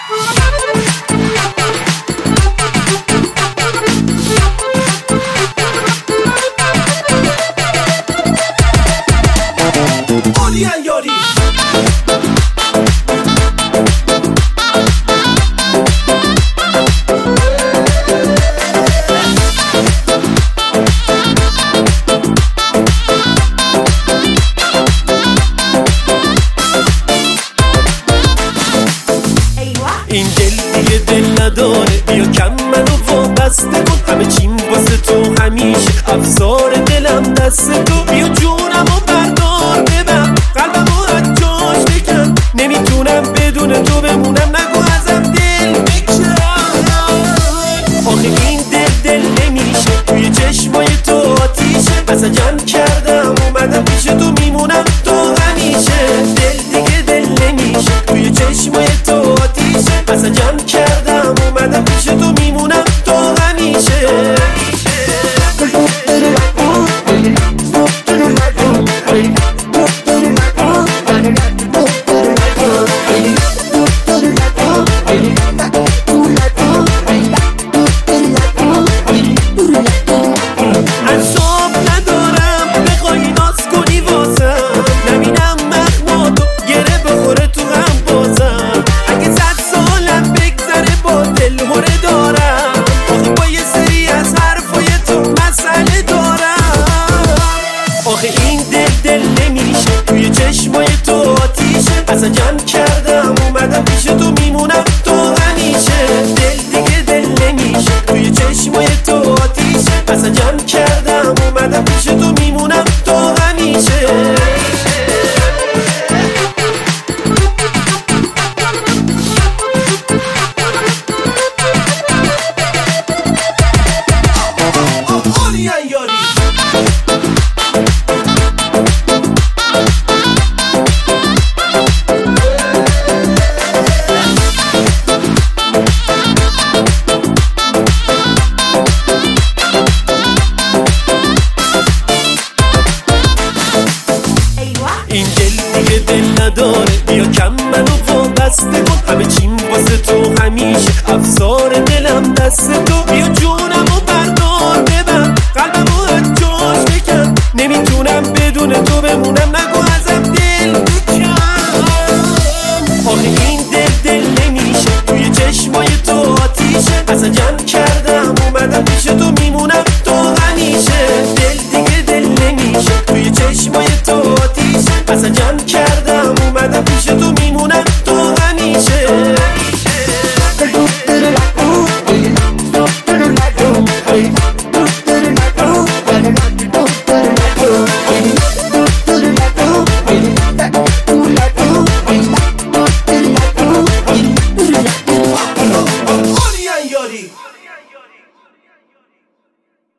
یاری این دل دیگه دل نداره، بیا کم منو وابسته کن، همه چیم واسه تو همیشه افسار دلم دست تو، بیا جونمو بردار ببر قلبمو از جاش بکن، نمیتونم بدون تو بمونم، نگو ازم دل بکن. آخه این دل نمیشه، توی چشمای تو آتیشه، اصلا جمع کردم اومدم پیش تو، میمونم تو همیشه. دل دیگه دل نمیشه، توی چشمای تو آتیشه، اصلا جمع کردم اومدم پیش تو، میمونم تو همیشه. آخه این دل نمیشه، توی چشمای تو آتیشه، اصلا جمع کردم اومدم پیش تو، میمونم تو همیشه. دل دیگه دل نمیشه، توی چشمای تو آتیشه، اصلا جمع کردم اومدم پیش تو، میمونم تو همیشه. این دل دیگه دل نداره، بیا کم منو وابسته کن، همه چیم واسه تو همیشه افسار دلم دست تو،